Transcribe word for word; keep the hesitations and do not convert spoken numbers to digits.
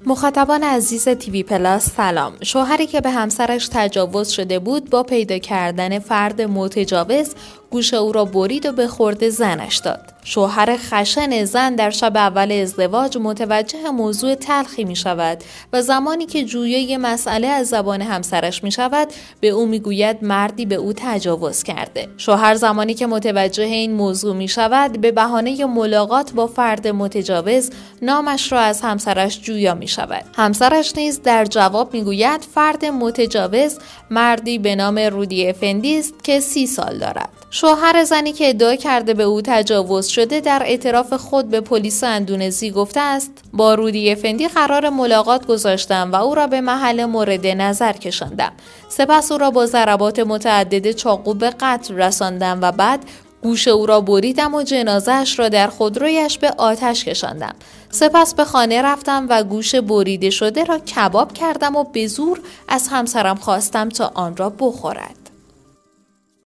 مخاطبان عزیز تیوی پلاس سلام. شوهری که به همسرش تجاوز شده بود با پیدا کردن فرد متجاوز گوش او را برید و به خورد زنش داد. شوهر خشن زن در شب اول ازدواج متوجه موضوع تلخی می شود و زمانی که جویای مسئله از زبان همسرش می شود به او می گوید مردی به او تجاوز کرده. شوهر زمانی که متوجه این موضوع می شود به بهانه ملاقات با فرد متجاوز نامش را از همسرش جویا می شود. همسرش نیز در جواب می گوید فرد متجاوز مردی به نام رودی افندی است که سی سال دارد. شوهر زنی که ادعا کرده به او تجاوز شده در اعتراف خود به پلیس اندونزی گفته است با رودی افندی قرار ملاقات گذاشتم و او را به محل مورد نظر کشاندم. سپس او را با ضربات متعدد چاقو به قتل رساندم و بعد گوش او را بریدم و جنازه‌اش را در خودرویش به آتش کشاندم. سپس به خانه رفتم و گوش بریده شده را کباب کردم و به زور از همسرم خواستم تا آن را بخورد.